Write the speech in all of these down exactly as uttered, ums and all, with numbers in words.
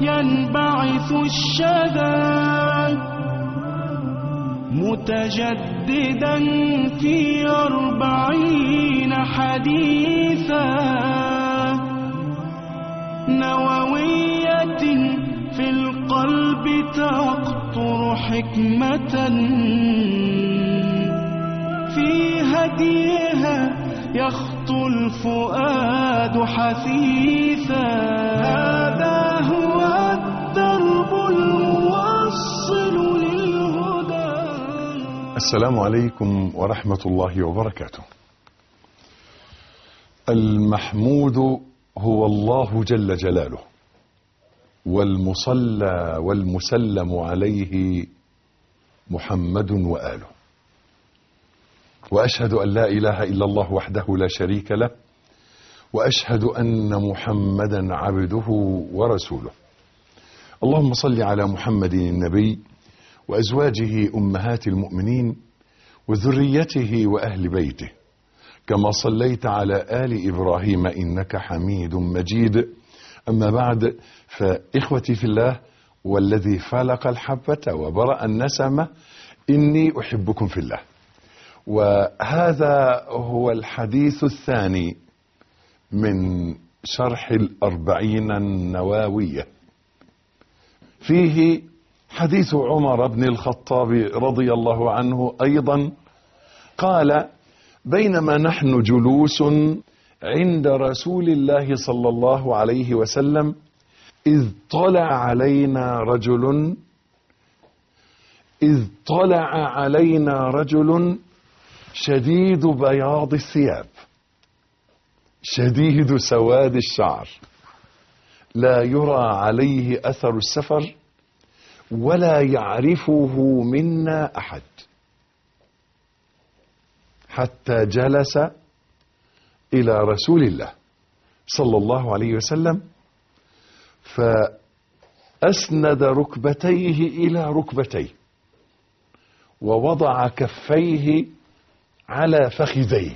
ينبعث الشذا متجددا في أربعين حديثا نووية في القلب تقطر حكمة في هديها يخطو الفؤاد حثيثا هذا هو الدرب الموصل للهدى. السلام عليكم ورحمة الله وبركاته. المحمود هو الله جل جلاله، والمصلى والمسلم عليه محمد وآله، وأشهد أن لا إله إلا الله وحده لا شريك له، وأشهد أن محمدا عبده ورسوله. اللهم صل على محمد النبي وأزواجه أمهات المؤمنين وذريته وأهل بيته، كما صليت على آل إبراهيم إنك حميد مجيد. أما بعد، فإخوتي في الله والذي فلق الحبة وبرأ النسمة، إني أحبكم في الله. وهذا هو الحديث الثاني من شرح الأربعين النووية، فيه حديث عمر بن الخطاب رضي الله عنه أيضا قال: بينما نحن جلوس عند رسول الله صلى الله عليه وسلم إذ طلع علينا رجل إذ طلع علينا رجل شديد بياض الثياب شديد سواد الشعر، لا يرى عليه أثر السفر ولا يعرفه منا أحد، حتى جلس إلى رسول الله صلى الله عليه وسلم فأسند ركبتيه إلى ركبتيه ووضع كفيه على فخذيه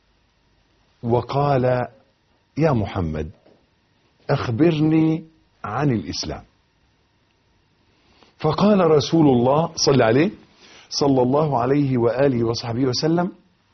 وقال: يا محمد، أخبرني عن الإسلام. فقال رسول الله صلى عليه صلى الله عليه وآله وصحبه وسلم: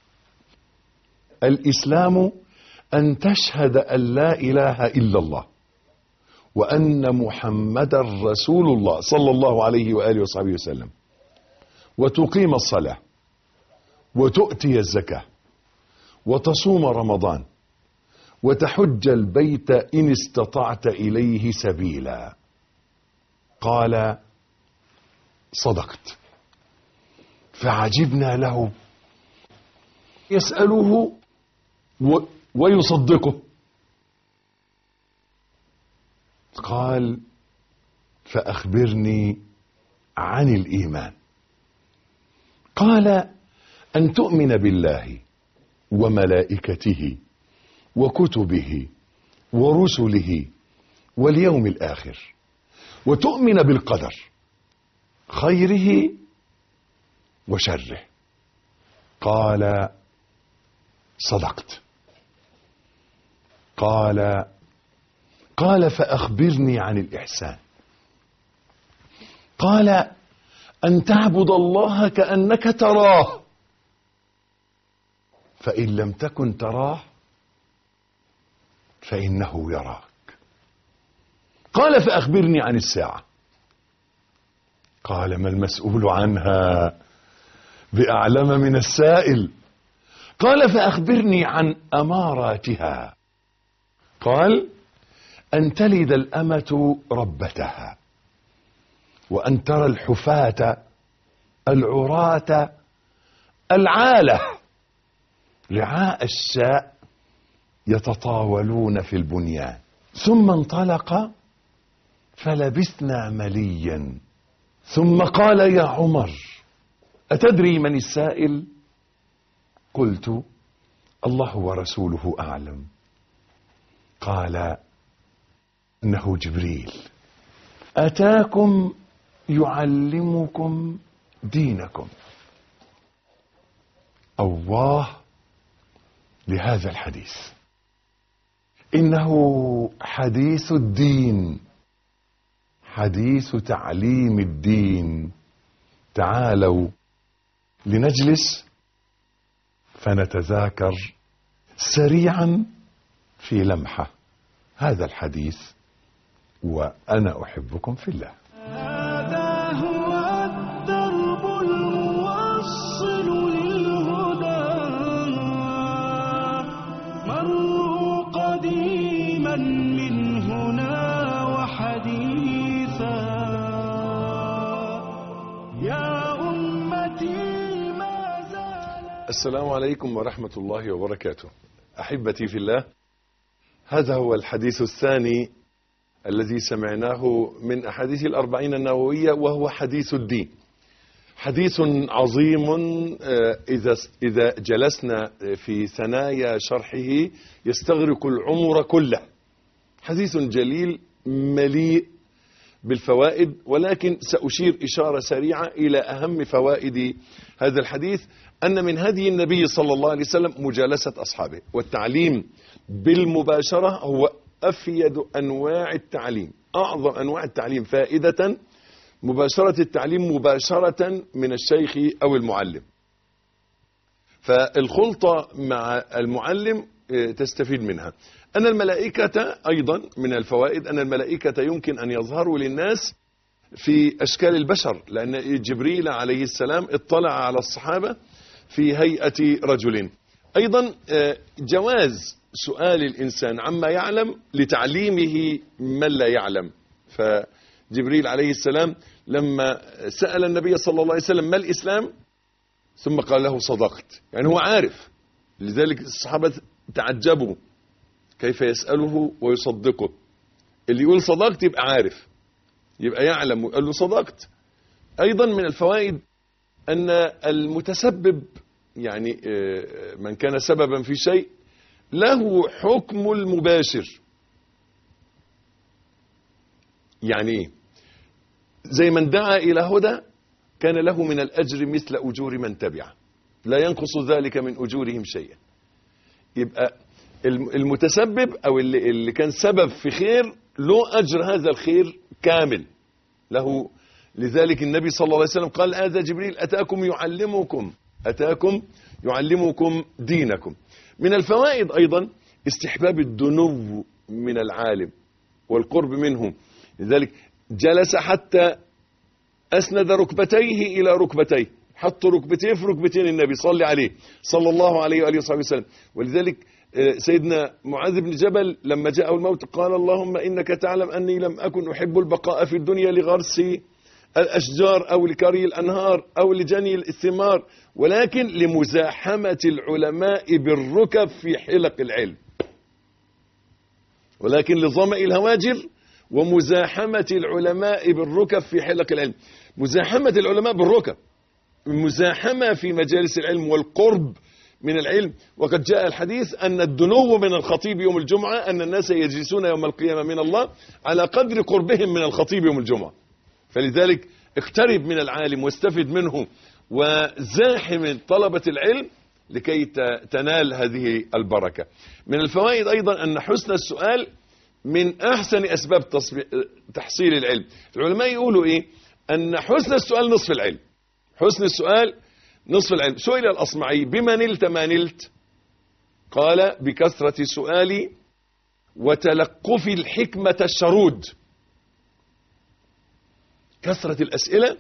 الإسلام أن تشهد أن لا إله إلا الله وأن محمدا رسول الله صلى الله عليه وآله وصحبه وسلم، وتقيم الصلاة وتؤتي الزكاة وتصوم رمضان وتحج البيت إن استطعت إليه سبيلا. قال: صدقت. فعجبنا له، يسأله ويصدقه. قال: فأخبرني عن الإيمان. قال: أن تؤمن بالله وملائكته وكتبه ورسله واليوم الآخر، وتؤمن بالقدر خيره وشره. قال: صدقت. قال قال فأخبرني عن الإحسان. قال: أن تعبد الله كأنك تراه، فإن لم تكن تراه فإنه يراك. قال: فأخبرني عن الساعة. قال: ما المسؤول عنها بأعلم من السائل. قال: فأخبرني عن أماراتها. قال: أن تلد الأمة ربتها، وأن ترى الحفاة العراة العالة رعاء الشاء يتطاولون في البنيان. ثم انطلق فلبثنا مليا، ثم قال: يا عمر، أتدري من السائل؟ قلت: الله ورسوله أعلم. قال: إنه جبريل أتاكم يعلمكم دينكم. الله لهذا الحديث، إنه حديث الدين حديث تعليم الدين. تعالوا لنجلس فنتذاكر سريعا في لمحة هذا الحديث، وأنا أحبكم في الله. هذا هو الدرب الموصل للهدى، مروا قديما من هنا وحديثا، يا أمتي ما زال. السلام عليكم ورحمة الله وبركاته. أحبتي في الله، هذا هو الحديث الثاني الذي سمعناه من أحاديث الأربعين النووية، وهو حديث الدين. حديث عظيم إذا إذا جلسنا في ثنايا شرحه يستغرق العمر كله. حديث جليل مليء بالفوائد، ولكن سأشير إشارة سريعة إلى أهم فوائد هذا الحديث. أن من هدي النبي صلى الله عليه وسلم مجالسة أصحابه، والتعليم بالمباشرة هو أفيد أنواع التعليم، أعظم أنواع التعليم فائدة مباشرة التعليم مباشرة من الشيخ أو المعلم. فالخلطة مع المعلم تستفيد منها. أن الملائكة أيضا من الفوائد أن الملائكة يمكن أن يظهروا للناس في أشكال البشر، لأن جبريل عليه السلام اطلع على الصحابة في هيئة رجل. أيضا جواز سؤال الإنسان عما يعلم لتعليمه من لا يعلم. فجبريل عليه السلام لما سأل النبي صلى الله عليه وسلم ما الإسلام، ثم قال له صدقت، يعني هو عارف. لذلك الصحابة تعجبوا كيف يسأله ويصدقه. اللي يقول صدقت يبقى عارف، يبقى يعلم، وقال له صدقت. أيضا من الفوائد أن المتسبب، يعني من كان سببا في شيء، له حكم المباشر. يعني ايه؟ زي من دعا إلى هدى كان له من الأجر مثل أجور من تبعه، لا ينقص ذلك من أجورهم شيئا. يبقى المتسبب أو اللي, اللي كان سبب في خير له أجر هذا الخير كامل له. لذلك النبي صلى الله عليه وسلم قال هذا جبريل أتاكم يعلمكم أتاكم يعلمكم دينكم. من الفوائد أيضا استحباب الدنو من العالم والقرب منه. لذلك جلس حتى أسند ركبتيه إلى ركبتيه، حط ركبتيه في ركبتين النبي صلى عليه صلى الله عليه وآله وصحبه وسلم. ولذلك سيدنا معاذ بن جبل لما جاءه الموت قال اللهم إنك تعلم أني لم أكن أحب البقاء في الدنيا لغرس الأشجار أو لكري الأنهار أو لجني الثمار، ولكن لمزاحمة العلماء بالركب في حلق العلم، ولكن لظمأ الهواجر ومزاحمة العلماء بالركب في حلق العلم. مزاحمة العلماء بالركب، مزاحمة في مجالس العلم والقرب من العلم. وقد جاء الحديث أن الدنو من الخطيب يوم الجمعة أن الناس يجلسون يوم القيامة من الله على قدر قربهم من الخطيب يوم الجمعة. فلذلك اقترب من العالم واستفد منه وزاحم طلبة العلم لكي تنال هذه البركة. من الفوائد أيضا أن حسن السؤال من أحسن أسباب تحصيل العلم. العلماء يقولوا إيه؟ أن حسن السؤال نصف العلم. حسن السؤال نصف العلم. سئل الأصمعي بما نلت ما نلت؟ قال بكثرة سؤالي وتلقف الحكمة الشرود. كثرة الأسئلة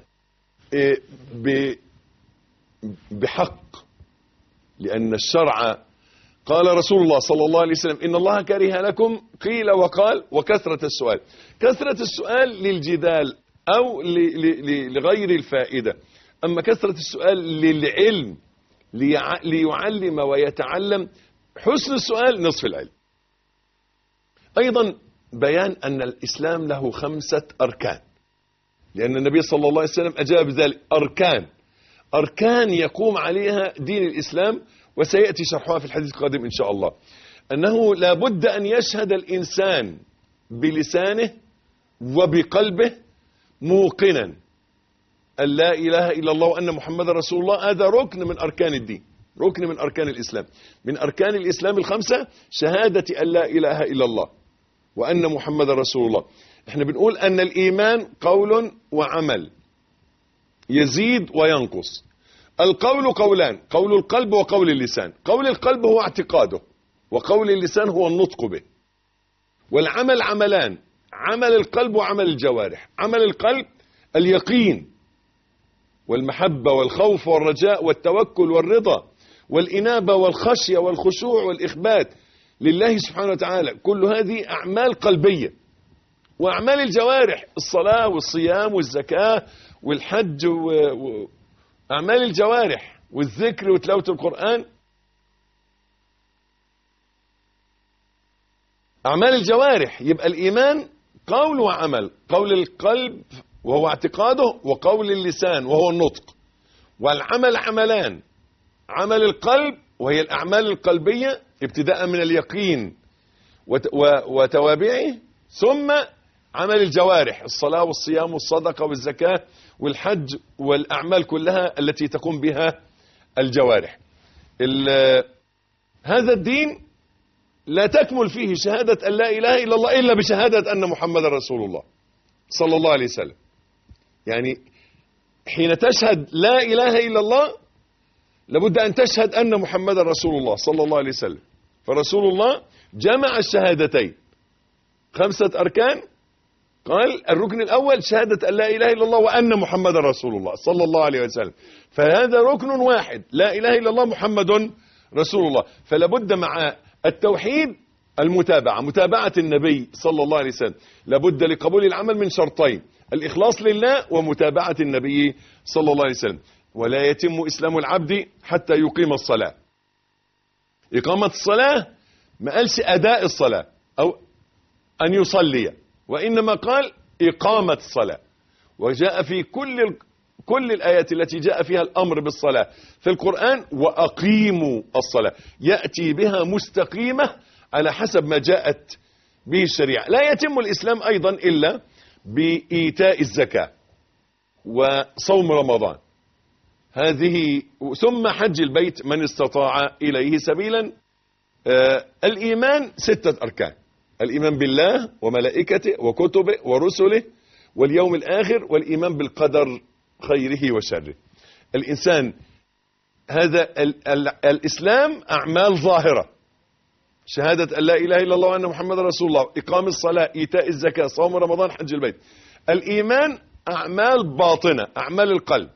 بحق، لأن الشرع قال رسول الله صلى الله عليه وسلم إن الله كره لكم قيل وقال وكثرة السؤال. كثرة السؤال للجدال أو لغير الفائدة، أما كثرة السؤال للعلم ليعلم ويتعلم. حسن السؤال نصف العلم. أيضا بيان أن الإسلام له خمسة أركان، لأن النبي صلى الله عليه وسلم أجاب ذلك. أركان أركان يقوم عليها دين الإسلام، وسيأتي شرحها في الحديث القادم إن شاء الله. أنه لا بد أن يشهد الإنسان بلسانه وبقلبه موقنا أن لا إله إلا الله وأن محمد رسول الله. هذا ركن من أركان الدين، ركن من أركان الإسلام. من أركان الإسلام الخمسة شهادة أن لا إله إلا الله، وأن محمد رسول الله. احنا بنقول أن الإيمان قول وعمل يزيد وينقص. القول قولان، قول القلب وقول اللسان. قول القلب هو اعتقاده، وقول اللسان هو النطق به. والعمل عملان، عمل القلب وعمل الجوارح. عمل القلب اليقين والمحبة والخوف والرجاء والتوكل والرضا والإنابة والخشية والخشوع والإخبات لله سبحانه وتعالى، كل هذه أعمال قلبية. وأعمال الجوارح الصلاة والصيام والزكاة والحج وأعمال الجوارح والذكر وتلاوة القرآن، أعمال الجوارح. يبقى الإيمان قول وعمل، قول القلب وهو اعتقاده، وقول اللسان وهو النطق. والعمل عملان، عمل القلب وهي الأعمال القلبية ابتداء من اليقين وتوابعه، ثم عمل الجوارح الصلاة والصيام والصدقة والزكاة والحج والأعمال كلها التي تقوم بها الجوارح. هذا الدين لا تكمل فيه شهادة أن لا إله إلا الله إلا بشهادة أن محمد رسول الله صلى الله عليه وسلم. يعني حين تشهد لا إله إلا الله لابد أن تشهد أن محمد رسول الله صلى الله عليه وسلم. فرسول الله جمع الشهادتين، خمسة أركان. قال الركن الأول شهادة أن لا إله إلا الله وأن محمد رسول الله صلى الله عليه وسلم، فهذا ركن واحد، لا إله إلا الله محمد رسول الله. فلابد مع التوحيد المتابعة، متابعة النبي صلى الله عليه وسلم. لابد لقبول العمل من شرطين، الإخلاص لله ومتابعة النبي صلى الله عليه وسلم. ولا يتم إسلام العبد حتى يقيم الصلاة. إقامة الصلاة ما قالش أداء الصلاة أو أن يصلي، وإنما قال إقامة الصلاة. وجاء في كل كل الآيات التي جاء فيها الأمر بالصلاة في القرآن وأقيموا الصلاة، يأتي بها مستقيمة على حسب ما جاءت به الشريعة. لا يتم الإسلام أيضا إلا بإيتاء الزكاة وصوم رمضان، هذه ثم حج البيت من استطاع إليه سبيلا. آه الإيمان ستة أركان: الإيمان بالله وملائكته وكتبه ورسله واليوم الآخر، والإيمان بالقدر خيره وشره. الإنسان هذا ال ال الإسلام أعمال ظاهرة، شهادة أن لا إله إلا الله وأن محمد رسول الله، إقام الصلاة، إيتاء الزكاة، صوم رمضان، حج البيت. الإيمان أعمال باطنة، أعمال القلب.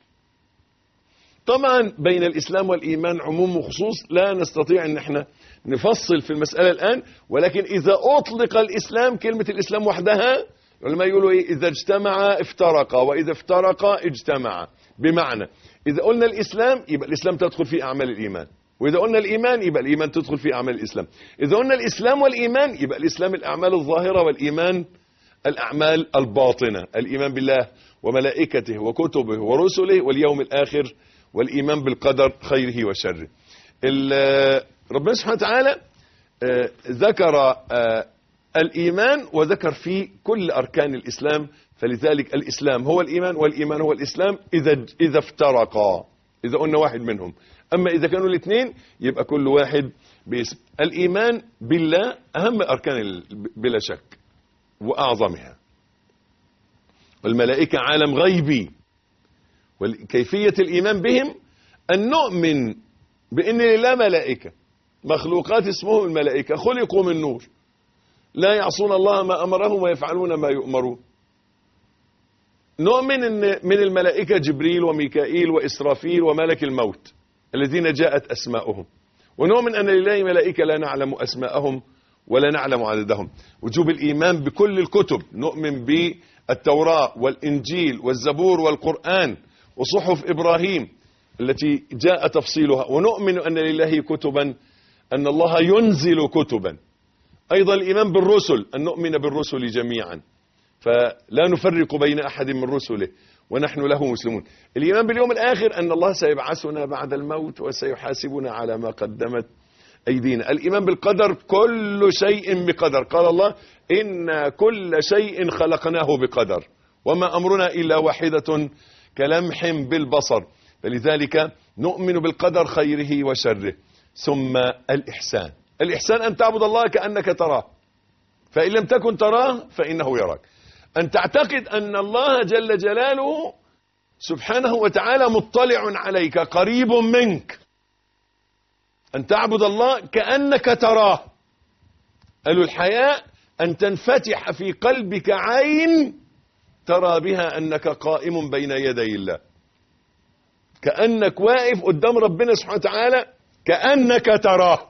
طبعا بين الإسلام والإيمان عموم وخصوص، لا نستطيع أن احنا نفصل في المسألة الآن، ولكن إذا أطلق الإسلام، كلمة الإسلام وحدها لما يقولوا إيه؟ إذا اجتمع افترقا وإذا افترقا اجتمعا. بمعنى إذا قلنا الإسلام يبقى الإسلام تدخل في أعمال الإيمان، وإذا قلنا الإيمان يبقى الإيمان تدخل في أعمال الإسلام. إذا قلنا الإسلام والإيمان يبقى الإسلام الأعمال الظاهرة والإيمان الأعمال الباطنة، الإيمان بالله وملائكته وكتبه ورسله واليوم الآخر والإيمان بالقدر خيره وشره. ربنا سبحانه وتعالى ذكر الإيمان وذكر فيه كل أركان الإسلام، فلذلك الإسلام هو الإيمان والإيمان هو الإسلام إذا إذا افترقا، إذا قلنا واحد منهم. أما إذا كانوا الاثنين يبقى كل واحد باسم. الإيمان بالله أهم أركان بلا شك وأعظمها. والملائكة عالم غيبي، وكيفية الإيمان بهم أن نؤمن بأن لله ملائكة، مخلوقات اسمهم الملائكة، خلقوا من نور، لا يعصون الله ما أمرهم ويفعلون ما يؤمرون. نؤمن أن من الملائكة جبريل وميكائيل وإسرافيل وملك الموت الذين جاءت أسماؤهم، ونؤمن أن لله ملائكة لا نعلم أسماءهم ولا نعلم عددهم. وجوب الإيمان بكل الكتب، نؤمن بالتوراة والإنجيل والزبور والقرآن وصحف إبراهيم التي جاء تفصيلها، ونؤمن أن لله كتبا، أن الله ينزل كتبا. أيضا الإيمان بالرسل، أن نؤمن بالرسل جميعا فلا نفرق بين أحد من رسله ونحن له مسلمون. الإيمان باليوم الآخر، أن الله سيبعثنا بعد الموت وسيحاسبنا على ما قدمت أيدينا. الإيمان بالقدر، كل شيء بقدر، قال الله إن كل شيء خلقناه بقدر وما أمرنا إلا واحدة كلمح بالبصر. فلذلك نؤمن بالقدر خيره وشره. ثم الإحسان، الإحسان أن تعبد الله كأنك تراه، فإن لم تكن تراه فإنه يراك. أن تعتقد أن الله جل جلاله سبحانه وتعالى مطلع عليك قريب منك، أن تعبد الله كأنك تراه. قالوا الحياء أن تنفتح في قلبك عين ترى بها أنك قائم بين يدي الله، كأنك واقف قدام ربنا سبحانه وتعالى كأنك تراه.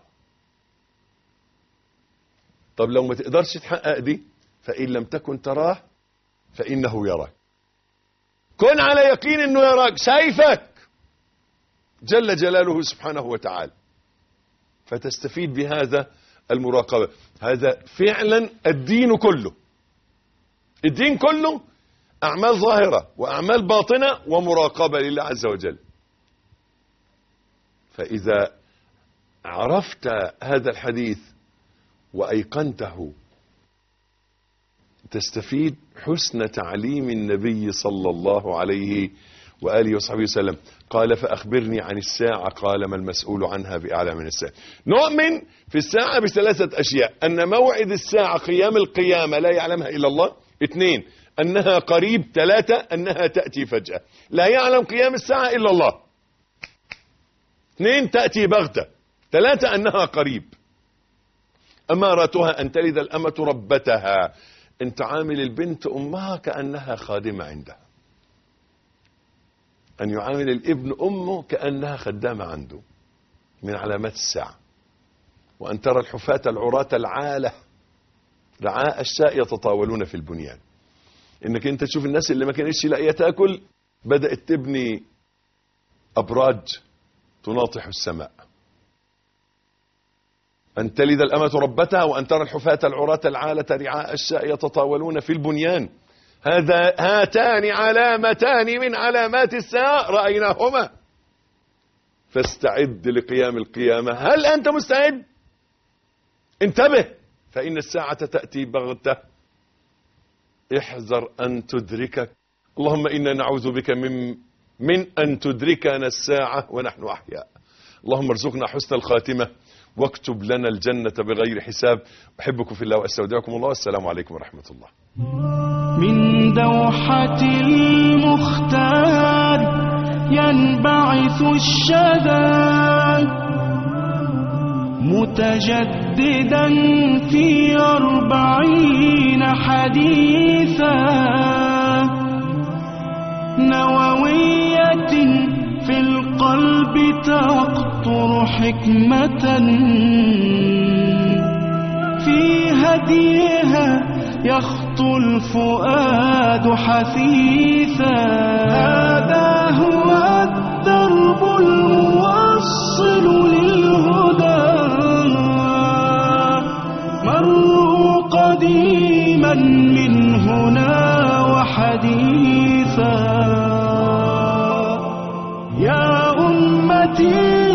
طب لو ما تقدرش تحقق دي، فإن لم تكن تراه فإنه يراك. كن على يقين أنه يراك، شايفك جل جلاله سبحانه وتعالى، فتستفيد بهذا المراقبة. هذا فعلا الدين كله. الدين كله أعمال ظاهرة وأعمال باطنة ومراقبة لله عز وجل. فإذا عرفت هذا الحديث وأيقنته تستفيد حسن تعليم النبي صلى الله عليه وآله وصحبه وسلم. قال فأخبرني عن الساعة، قال ما المسؤول عنها بأعلم من الساعة. نؤمن في الساعة بثلاثة أشياء: أن موعد الساعة قيام القيامة لا يعلمها إلا الله. اثنين، أنها قريب. ثلاثة، أنها تأتي فجأة لا يعلم قيام الساعة إلا الله. اثنين، تأتي بغتة. ثلاثة، أنها قريب. أمارتها أن تلد الأمة ربتها، أن تعامل البنت أمها كأنها خادمة عندها، أن يعامل الابن أمه كأنها خدامة عنده، من علامات الساعة. وأن ترى الحفاة العراة العالة رعاء الشاء يتطاولون في البنيان. إنك أنت تشوف الناس اللي ما كانتش لاقيه تاكل بدأت تبني أبراج تناطح السماء. أن تلد الأمة ربتها، وأن ترى الحفاة العراة العالة رعاء الشاء يتطاولون في البنيان. هذا هاتان علامتان من علامات الساعة رأيناهما، فاستعد لقيام القيامة. هل أنت مستعد؟ انتبه، فإن الساعة تأتي بغتة، احذر أن تدركك. اللهم إنا نعوذ بك من من أن تدركنا الساعة ونحن أحياء. اللهم ارزقنا حسن الخاتمة واكتب لنا الجنة بغير حساب. أحبكم في الله وأستودعكم الله، والسلام عليكم ورحمة الله. من دوحة المختار ينبعث الشذا، متجددا في أربعين حديثا، نووية في القلب تقطر حكمة، في هديها يخطو الفؤاد حثيثا. هذا هو الدرب الموصل للهدى، مروا قديما من هنا وحديثا. يا أمتي